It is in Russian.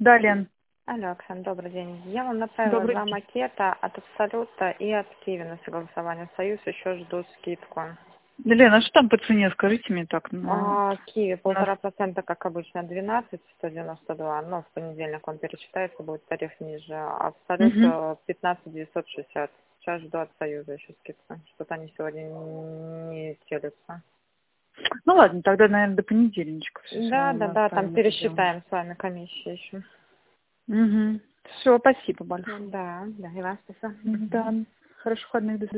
Да, Лен. Алло, Оксана, добрый день. Я вам направила Добрый два день. макета от Абсолюта и от Киви на согласование. Союз еще ждут скидку. Лен, а что там по цене? Скажите мне так. Киви У нас... 1,5%, как обычно, 12,192. Но в понедельник он перечитается, будет тариф ниже. А Абсолют Мгм. 15,960. Сейчас жду от Союза еще скидку. Что-то они сегодня не телятся. Ну ладно, тогда, наверное, до понедельничка все Да, равно там оставим это дело. пересчитаем с вами комиссию еще. Угу. Все, спасибо большое. Да, и вас спасибо. Да. Хороших выходных. До свидания.